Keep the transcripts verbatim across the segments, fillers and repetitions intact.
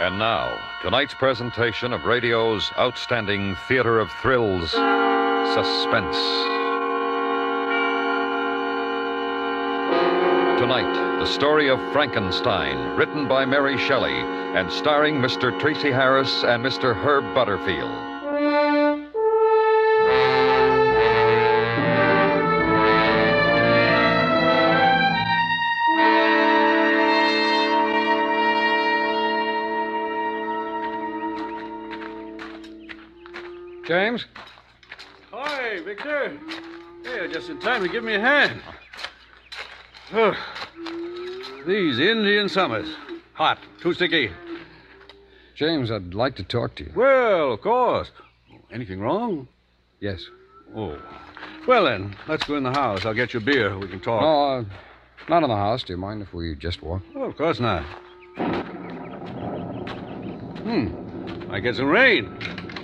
And now, tonight's presentation of radio's outstanding theater of thrills, Suspense. Tonight, the story of Frankenstein, written by Mary Shelley and starring Mister Tracy Harris and Mister Herb Butterfield. James? Hi, Victor. Hey, you're just in time to give me a hand. Oh, these Indian summers. Hot, too sticky. James, I'd like to talk to you. Well, of course. Anything wrong? Yes. Oh. Well, then, let's go in the house. I'll get you a beer. We can talk. No, uh, not in the house. Do you mind if we just walk? Oh, of course not. Hmm. I get some rain.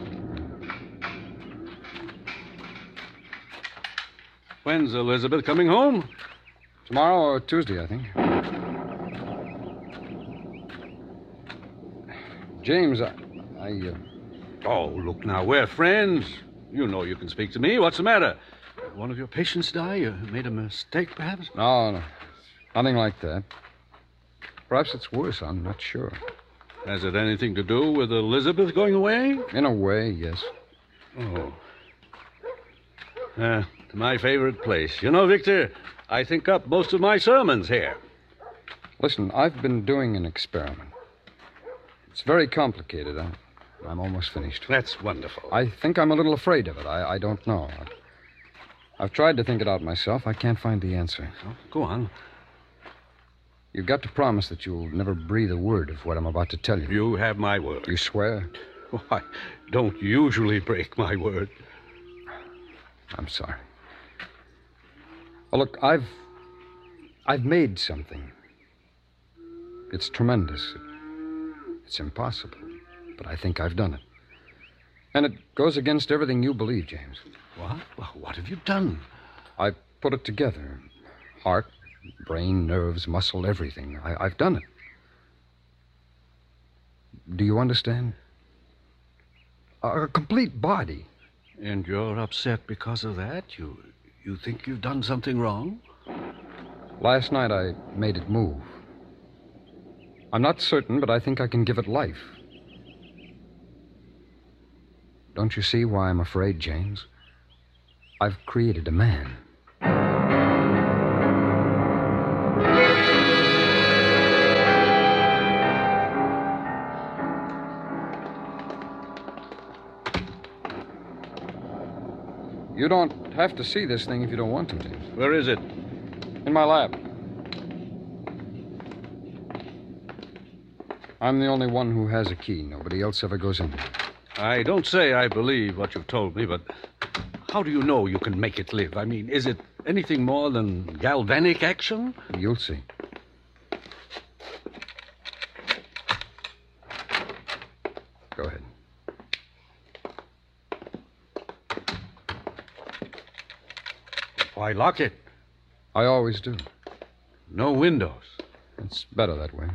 When's Elizabeth coming home? Tomorrow or Tuesday, I think. James, I... I uh... Oh, look now, we're friends. You know you can speak to me. What's the matter? One of your patients die? You made a mistake, perhaps? No, no. Nothing like that. Perhaps it's worse. I'm not sure. Has it anything to do with Elizabeth going away? In a way, yes. Oh. Uh, my favorite place. You know, Victor, I think up most of my sermons here. Listen, I've been doing an experiment. It's very complicated. I'm, I'm almost finished. That's wonderful. I think I'm a little afraid of it. I, I don't know. I've, I've tried to think it out myself. I can't find the answer. Oh, go on. You've got to promise that you'll never breathe a word of what I'm about to tell you. You have my word. You swear? Oh, I don't usually break my word. I'm sorry. Well, look, I've... I've made something. It's tremendous. It's impossible. But I think I've done it. And it goes against everything you believe, James. What? Well, what have you done? I put it together. Heart, brain, nerves, muscle, everything. I, I've done it. Do you understand? A, a complete body. And you're upset because of that? You you think you've done something wrong? Last night I made it move. I'm not certain, but I think I can give it life. Don't you see why I'm afraid, James? I've created a man. You don't have to see this thing if you don't want to, James. Where is it? In my lab. I'm the only one who has a key. Nobody else ever goes in there. I don't say I believe what you've told me, but how do you know you can make it live? I mean, is it anything more than galvanic action? You'll see. Go ahead. Why lock it? I always do. No windows. It's better that way.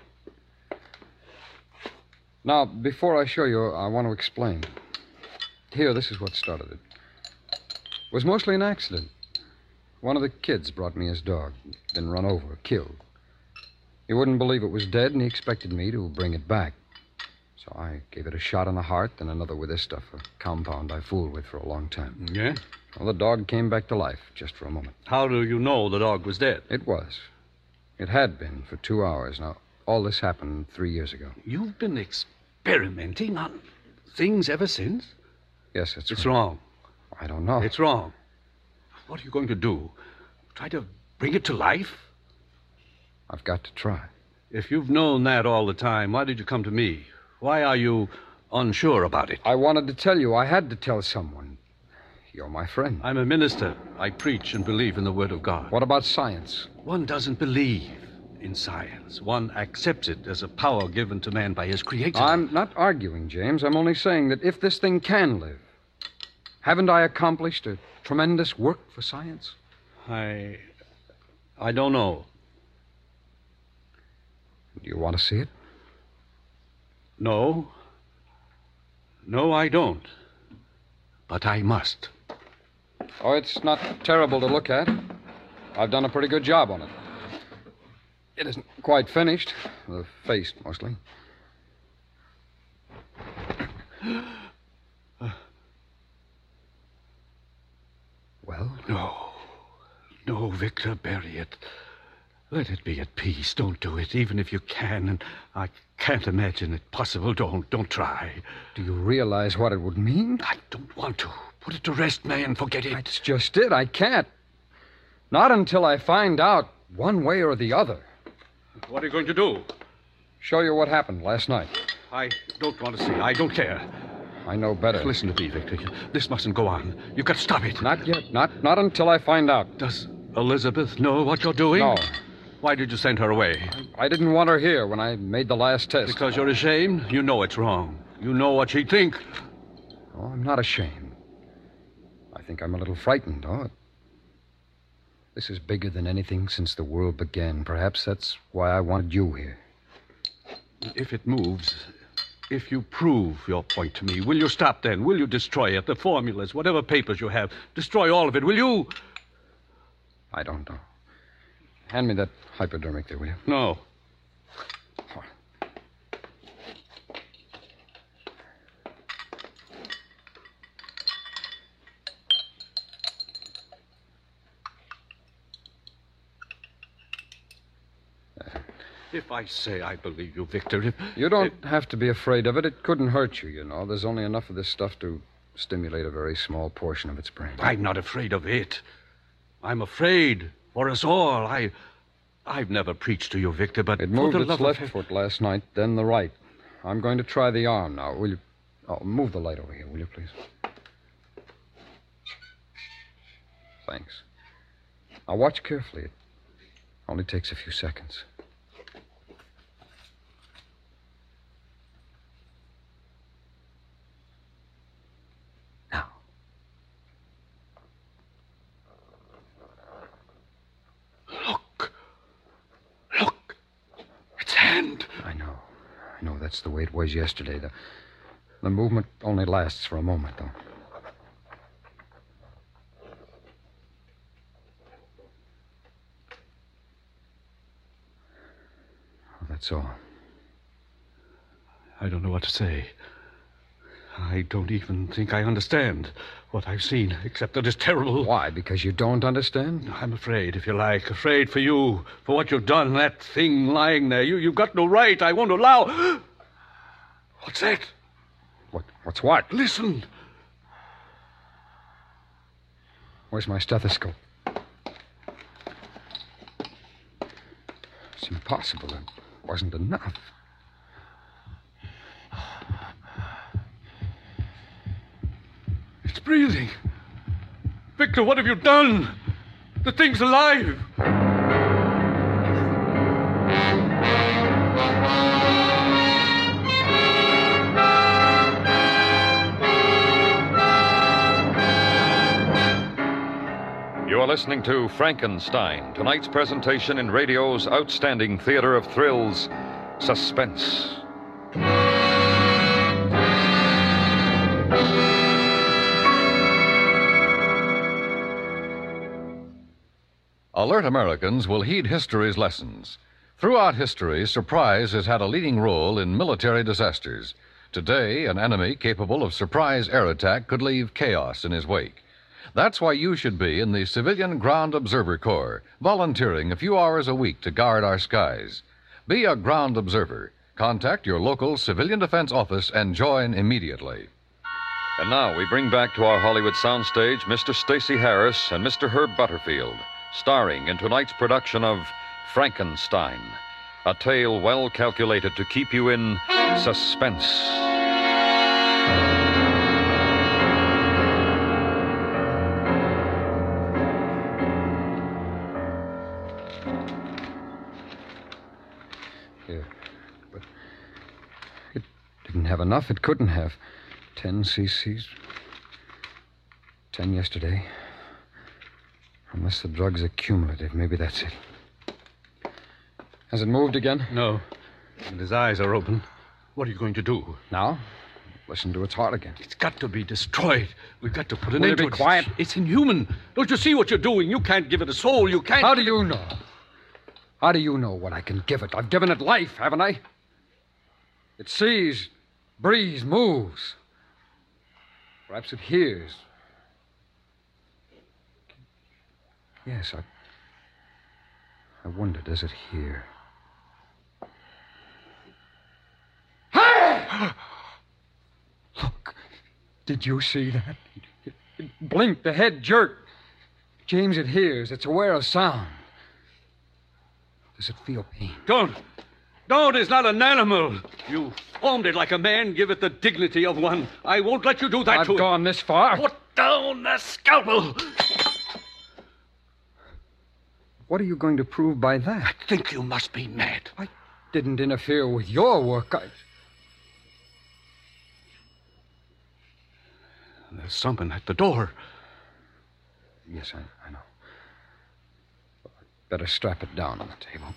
Now, before I show you, I want to explain. Here, this is what started it. It was mostly an accident. One of the kids brought me his dog, been run over, killed. He wouldn't believe it was dead, and he expected me to bring it back. So I gave it a shot in the heart, then another with this stuff, a compound I fooled with for a long time. Yeah? Well, the dog came back to life, just for a moment. How do you know the dog was dead? It was. It had been for two hours. Now, all this happened three years ago. You've been experimenting on things ever since? Yes, it's It's right. wrong. I don't know. It's wrong. What are you going to do? Try to bring it to life? I've got to try. If you've known that all the time, why did you come to me? Why are you unsure about it? I wanted to tell you. I had to tell someone. You're my friend. I'm a minister. I preach and believe in the Word of God. What about science? One doesn't believe in science. One accepts it as a power given to man by his creator. I'm not arguing, James. I'm only saying that if this thing can live, haven't I accomplished a tremendous work for science? I... I don't know. Do you want to see it? No. No, I don't. But I must. Oh, it's not terrible to look at. I've done a pretty good job on it. It isn't quite finished. The face, mostly. Well? No. No, Victor, bury it. Let it be at peace. Don't do it, even if you can. And I can't imagine it possible. Don't. Don't try. Do you realize what it would mean? I don't want to. Put it to rest, man. Forget it. That's just it. I can't. Not until I find out one way or the other. What are you going to do? Show you what happened last night. I don't want to see. I don't care. I know better. Listen to me, Victor. This mustn't go on. You've got to stop it. Not yet. Not not until I find out. Does Elizabeth know what you're doing? No. Why did you send her away? I didn't want her here when I made the last test. Because you're ashamed? You know it's wrong. You know what she'd think. Oh, I'm not ashamed. I think I'm a little frightened, oh. This is bigger than anything since the world began. Perhaps that's why I wanted you here. If it moves, if you prove your point to me, will you stop then? Will you destroy it? The formulas, whatever papers you have. Destroy all of it, will you? I don't know. Hand me that hypodermic there, will you? No. If I say I believe you, Victor, if... You don't if... have to be afraid of it. It couldn't hurt you, you know. There's only enough of this stuff to stimulate a very small portion of its brain. I'm not afraid of it. I'm afraid for us all. I... I've never preached to you, Victor, but... It moved for the its love left of... foot last night, then the right. I'm going to try the arm now. Will you... Oh, move the light over here, will you, please? Thanks. Now, watch carefully. It only takes a few seconds. Now. Look. Look. Its hand. I know. I know that's the way it was yesterday. The, the movement only lasts for a moment, though. That's all. I don't know what to say. I don't even think I understand what I've seen, except that it's terrible. Why? Because you don't understand? I'm afraid, if you like. Afraid for you, for what you've done. That thing lying there. You, you've got no right. I won't allow... What's that? What? What's what? Listen. Where's my stethoscope? It's impossible. It wasn't enough. It's breathing. Victor, what have you done? The thing's alive. You are listening to Frankenstein, tonight's presentation in radio's outstanding theater of thrills, Suspense. Alert Americans will heed history's lessons. Throughout history, surprise has had a leading role in military disasters. Today, an enemy capable of surprise air attack could leave chaos in his wake. That's why you should be in the Civilian Ground Observer Corps, volunteering a few hours a week to guard our skies. Be a ground observer. Contact your local civilian defense office and join immediately. And now we bring back to our Hollywood soundstage Mister Stacey Harris and Mister Herb Butterfield, starring in tonight's production of Frankenstein, a tale well calculated to keep you in suspense. Here. But it didn't have enough. It couldn't have. Ten cc's. Ten yesterday. Unless the drug's accumulative, maybe that's it. Has it moved again? No. And his eyes are open. What are you going to do? Now, listen to its heart again. It's got to be destroyed. We've got to put an Will end you to be it. quiet? It's inhuman. Don't you see what you're doing? You can't give it a soul. You can't... How do you know? How do you know what I can give it? I've given it life, haven't I? It sees, breathes, moves. Perhaps it hears. Yes, I... I wonder, does it hear? Hey! Look, did you see that? It, it blinked, the head jerked. James, it hears. It's aware of sound. Does it feel pain? Don't. Don't. It's not an animal. You formed it like a man. Give it the dignity of one. I won't let you do that I've to gone this far. it. Put down the scalpel. What are you going to prove by that? I think you must be mad. I didn't interfere with your work. I... There's someone at the door. Yes, I, I know. Better strap it down on the table.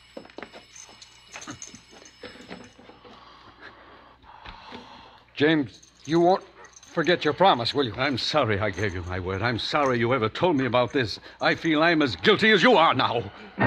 James, you won't forget your promise, will you? I'm sorry I gave you my word. I'm sorry you ever told me about this. I feel I'm as guilty as you are now.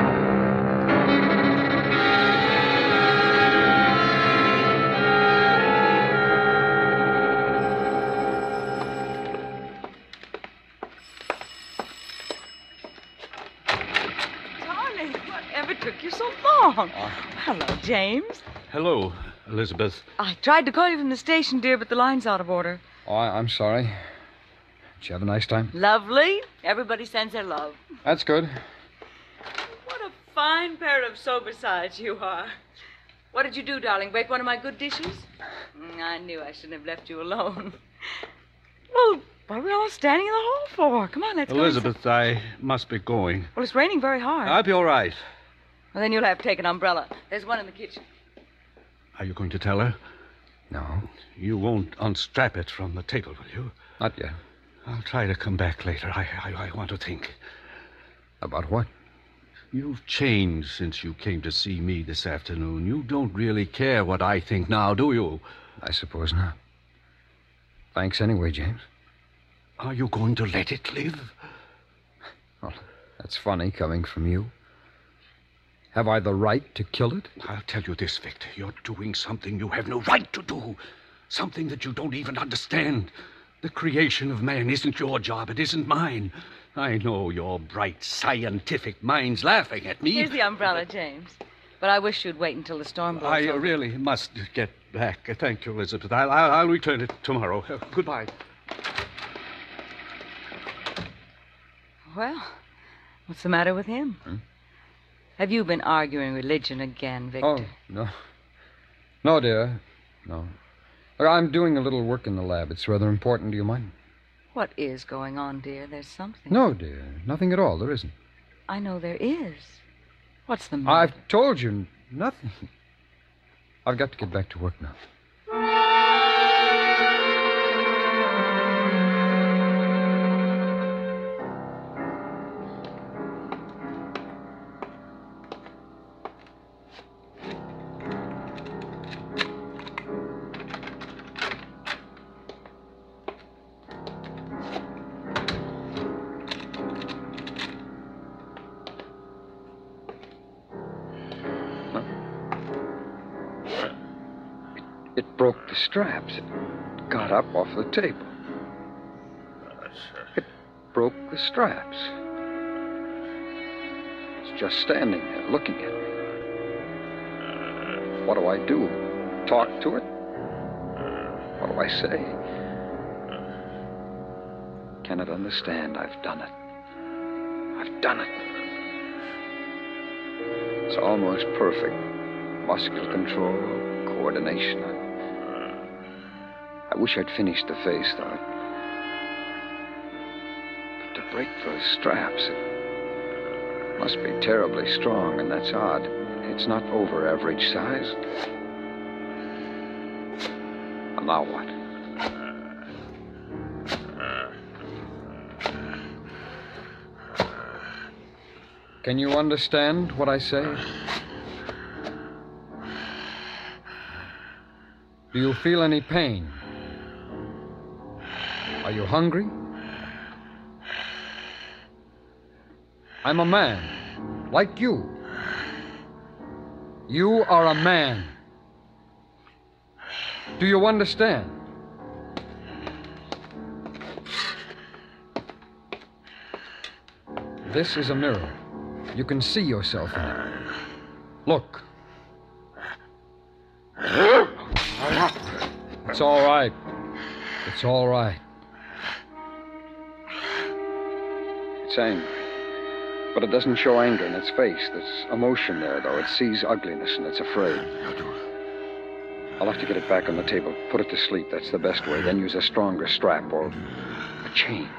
Darling, whatever took you so long? Hello, James. Hello, Elizabeth. I tried to call you from the station, dear, but the line's out of order. Oh, I, I'm sorry. Did you have a nice time? Lovely. Everybody sends their love. That's good. What a fine pair of sober sides you are. What did you do, darling? Break one of my good dishes? Mm, I knew I shouldn't have left you alone. Well, what are we all standing in the hall for? Come on, let's Elizabeth, I must be going. go. Well, it's raining very hard. I'll be all right. Well, then you'll have to take an umbrella. There's one in the kitchen. Are you going to tell her? No, You won't unstrap it from the table, will you? not yet. I'll try to come back later. I, I, I want to think. About what? You've changed since you came to see me this afternoon. You don't really care what I think now, do you? I suppose not. Thanks anyway, James. Are you going to let it live? Well, that's funny coming from you. Have I the right to kill it? I'll tell you this, Victor. You're doing something you have no right to do. Something that you don't even understand. The creation of man isn't your job. It isn't mine. I know your bright scientific mind's laughing at me. Here's the umbrella, James. But I wish you'd wait until the storm blows I over. really must get back. Thank you, Elizabeth. I'll, I'll, I'll return it tomorrow. Uh, goodbye. Well, what's the matter with him? Hmm? Have you been arguing religion again, Victor? Oh, no. No, dear. No. Look, I'm doing a little work in the lab. It's rather important. Do you mind? What is going on, dear? There's something. No, dear. Nothing at all. There isn't. I know there is. What's the matter? I've told you nothing. I've got to get back to work now. It broke the straps. It got up off the table. It broke the straps. It's just standing there looking at me. What do I do? Talk to it? What do I say? Can it understand I've done it? I've done it. It's almost perfect. Muscular control, coordination. I, I wish I'd finished the face, though. But to break those straps, it must be terribly strong, and that's odd. It's not over average size. Well, now what? Can you understand what I say? Do you feel any pain? Are you hungry? I'm a man, like you. You are a man. Do you understand? This is a mirror. You can see yourself in it. Look. It's all right. It's all right. It's angry. But it doesn't show anger in its face. There's emotion there, though. It sees ugliness and it's afraid. I'll have to get it back on the table. Put it to sleep. That's the best way. Then use a stronger strap or a chain.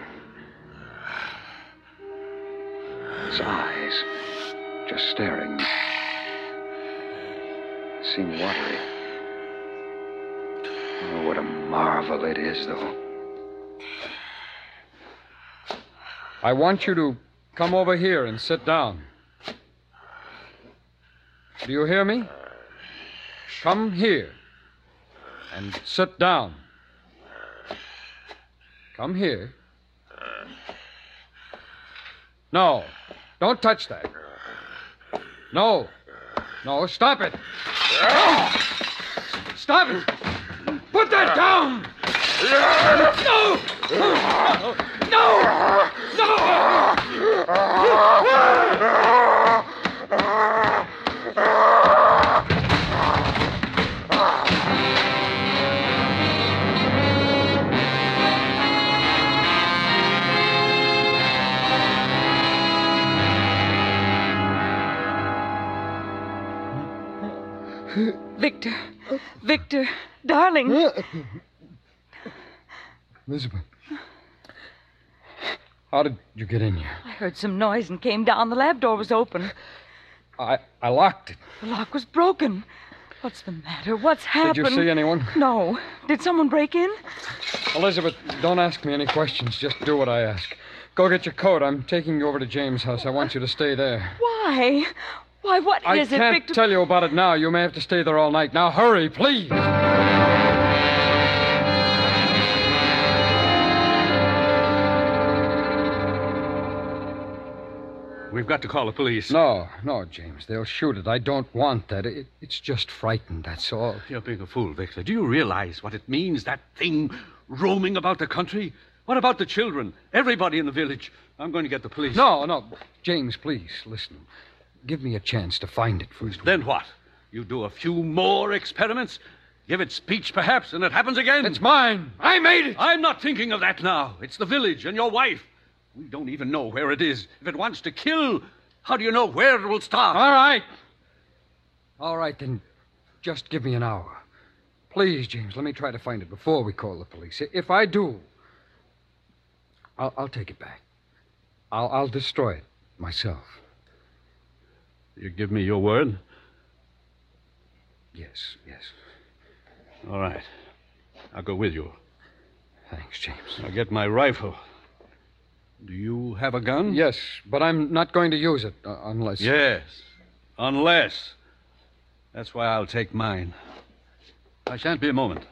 Its eyes, just staring, seem watery. Oh, what a marvel it is, though. I want you to come over here and sit down. Do you hear me? Come here and sit down. Come here. No, don't touch that. No, no, stop it. No! Stop it. Put that down. No! No! No! Victor. Victor. Darling. Elizabeth. How did you get in here? I heard some noise and came down. The lab door was open. I, I locked it. The lock was broken. What's the matter? What's happened? Did you see anyone? No. Did someone break in? Elizabeth, don't ask me any questions. Just do what I ask. Go get your coat. I'm taking you over to James' house. I want you to stay there. Why? Why, what I is it, can't Victor? tell you about it now. You may have to stay there all night. Now, hurry, please. We've got to call the police. No, no, James. They'll shoot it. I don't want that. It, it's just frightened, that's all. You're being a fool, Victor. Do you realize what it means, that thing roaming about the country? What about the children? Everybody in the village? I'm going to get the police. No, no. James, please, listen. Give me a chance to find it first. Then what? You do a few more experiments? Give it speech, perhaps, and it happens again? It's mine. I made it. I'm not thinking of that now. It's the village and your wife. We don't even know where it is. If it wants to kill, how do you know where it will start? All right. All right, then just give me an hour. Please, James, let me try to find it before we call the police. If I do, I'll, I'll take it back. I'll, I'll destroy it myself. You give me your word? Yes, yes. All right. I'll go with you. Thanks, James. I'll get my rifle. Do you have a gun? Yes, but I'm not going to use it uh, unless... Yes, unless. That's why I'll take mine. I shan't be a moment.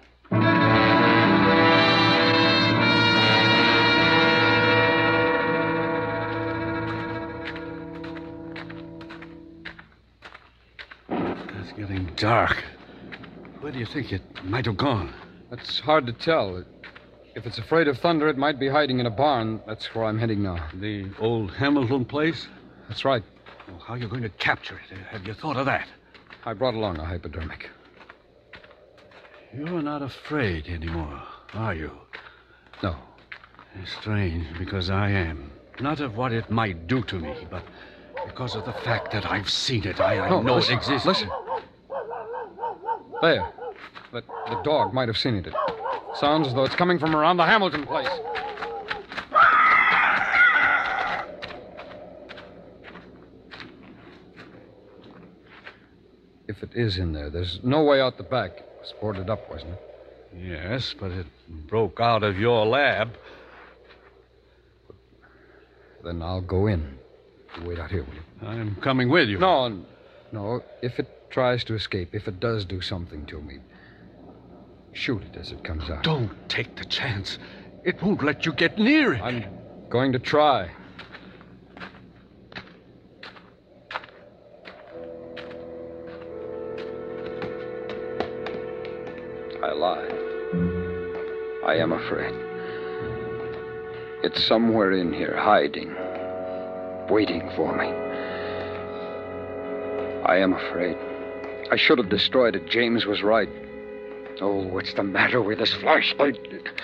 It's getting dark. Where do you think it might have gone? That's hard to tell. If it's afraid of thunder, it might be hiding in a barn. That's where I'm heading now. The old Hamilton place? That's right. Well, how are you going to capture it? Have you thought of that? I brought along a hypodermic. You're not afraid anymore, are you? No. It's strange, because I am. Not of what it might do to me, but because of the fact that I've seen it. I, I no, know listen, it exists. Listen. There. But the dog might have seen it. It sounds as though it's coming from around the Hamilton place. If it is in there, there's no way out the back. It was boarded up, wasn't it? Yes, but it broke out of your lab. Then I'll go in. You wait out here, will you? I'm coming with you. No, no. If it tries to escape, if it does do something to me, shoot it as it comes out. Don't take the chance. It won't let you get near it. I'm going to try. I lied. I am afraid. It's somewhere in here, hiding, waiting for me. I am afraid. I should have destroyed it. James was right. Oh, what's the matter with this flashlight?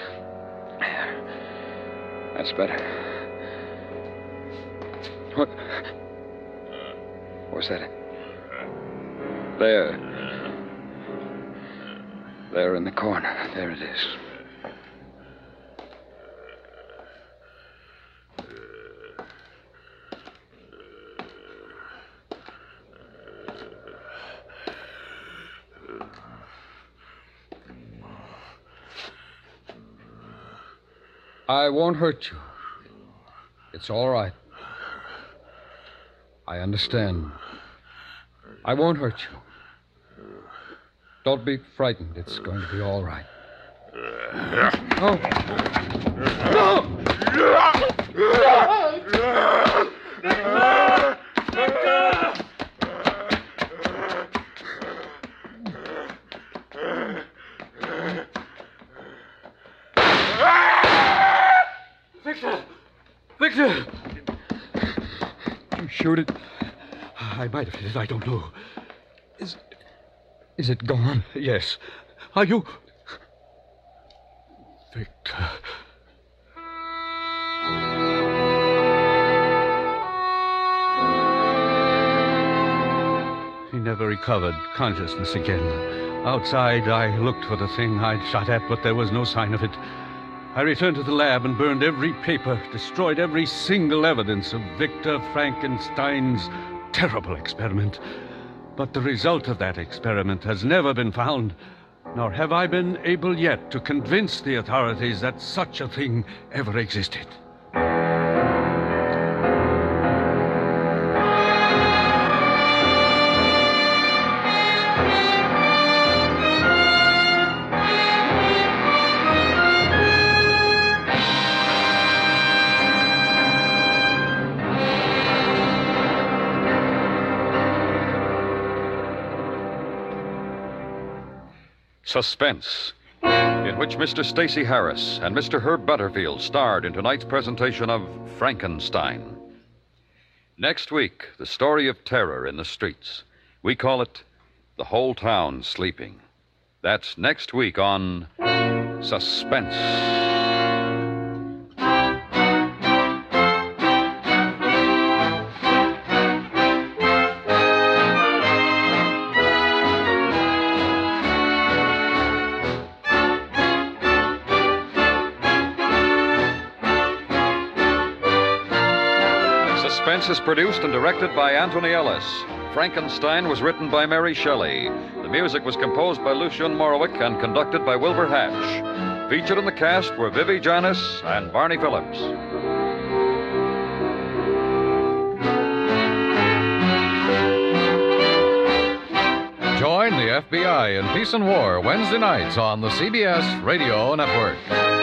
That's better. What? Was that it? There. There in the corner. There it is. I won't hurt you. It's all right. I understand. I won't hurt you. Don't be frightened. It's going to be all right. Oh. No! Victor! Victor! Did you shoot it? I might have hit it. I don't know. Is, is it gone? Yes. Are you... Victor... He never recovered consciousness again. Outside, I looked for the thing I'd shot at, but there was no sign of it. I returned to the lab and burned every paper, destroyed every single evidence of Victor Frankenstein's terrible experiment. But the result of that experiment has never been found, nor have I been able yet to convince the authorities that such a thing ever existed. Suspense, in which Mister Stacey Harris and Mister Herb Butterfield starred in tonight's presentation of Frankenstein. Next week, the story of terror in the streets. We call it The Whole Town Sleeping. That's next week on Suspense. Suspense is produced and directed by Anthony Ellis. Frankenstein was written by Mary Shelley. The music was composed by Lucien Morawick and conducted by Wilbur Hatch. Featured in the cast were Vivi Janis and Barney Phillips. Join the F B I in Peace and War Wednesday nights on the C B S Radio Network.